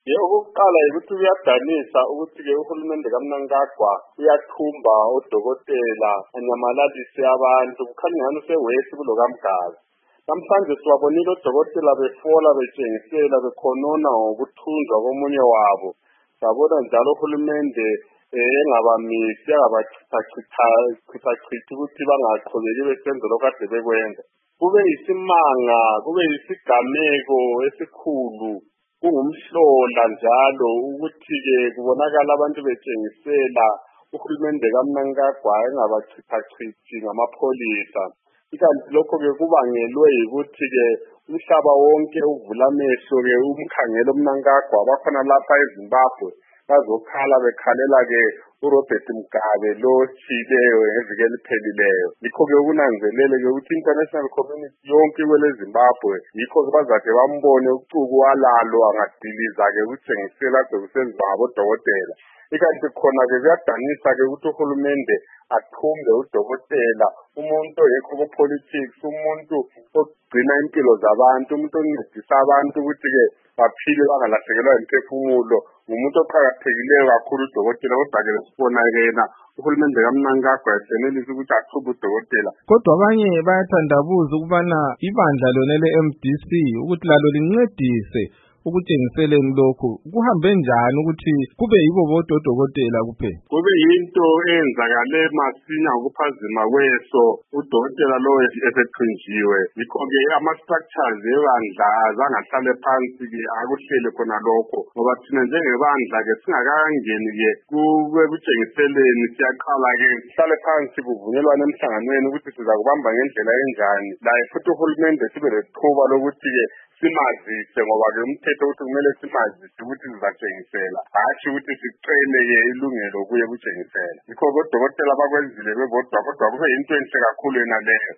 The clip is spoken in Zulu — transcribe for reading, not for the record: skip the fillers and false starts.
Okokuqala ukuthi kuyadanisa ukuthi-ke uhulumende kaMnangagwa uyathumba odokotela anyamalalise abantu kukhanya ngani usewesi kulo kaMgazi. Namhlanje siwabonile odokotela befola betshengisela bekhonona ngokuthunjwa komunye wabo. Sabona njalo uhulumende engabamisi angabachithachithi ukuthi bangaqhubeki besenze lokhu kade bekwenza. Kube yisimanga, kube yisigameko esikhulu. Kungumhlola njalo ukuthi-ke kubonakala abantu betshengisela uhulumende kaMnangagwa engabachithachithi ngamapholisa. Ikanti lokho-ke kubangelwe yikuthi-ke umhlaba wonke uvula amehlo-ke umkhangelo uMnangagwa bakhona lapha eZimbabwe bazokhala bekhalela-ke uRobert Mugabe lo otshileyo ngeviki eliphelileyo. Yikho-ke ukunanzelele-ke ukuthi international community yonke kwele Zimbabwe yikho-ke bazade bambone ucuku walalo angadiliza-ke ukutshengisela sekusenzaba odokotela. Ikanti khona-ke kuyadanisa-ke ukuthi uhulumende athumbe udokotela, umuntu oyekho ku-politics, umuntu ogcina impilo zabantu, umuntu oncedisa abantu ukuthi-ke baphile bangalahlekelwa yimphefumulo, ngumuntu oqakathekileyo kakhulu udokotela. Kodwa-ke sibona-ke yena uhulumende kaMnangagwa esenelisa ukuthi athumbe udokotela. Kodwa abanye bayathandabuza ukubana ibandla lona le-MDC ukuthi lalo lincedise ukutshengiseleni lokhu kuhambe njani ukuthi kube yibo bodwa odokotela kuphela. Kube yinto eyenzakale masinya ngokuphazima kweso udokotela lo esethunjiwe. Yikho-ke ama-structures ebandla azangahlale phansi-ke akuhlele khona lokho, ngoba thina njengebandla-ke singakangeni-ke kube kutshengiseleni siyaqala-ke sihlale phansi kuvunyelwane emhlanganweni ukuthi siza kubamba ngendlela enjani. Laye futhi uhulumende sibe lethuba lokuthi-ke simazise, ngoba-ke umthetho ukuthi kumele simazise ukuthi sizatshengisela, hatshi ukuthi sicele-ke ilungelo kuye kutshengisela. Yikho-ke odokotela bakwenzile bebodwa, kodwa kube yinto enhle kakhulu yena leyo.